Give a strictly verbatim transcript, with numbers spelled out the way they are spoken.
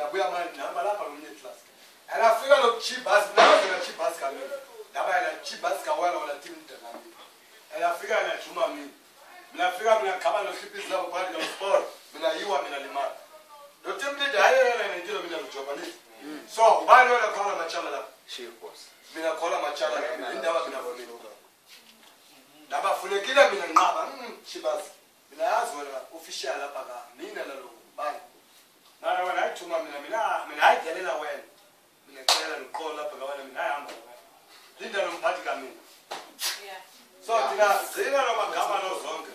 ndabuya manje ngihamba lapha ngomnye class alafika lo chibas nazo na chibas kamini ndaba ina chibas kawala wala team ndakami alafika na juma mimi minafika mina khaba lo hlipizi labo phakathi ka sport mina yiwa mina limala lo team leader hayela nendilo mina ujoba ni so ubani wala khona machala lapha chief boss mina khona machala indaba mina vomini ndaba funekile mina nqaba chibas mina yazi wena official lapha ka mina lalo bani mara wena ayithuma mina mina mina ayidelela wena mina cela noqola lapha kawana mina ayihamba linda lomphathi kamina yeah so thina zina lo magama lo zonke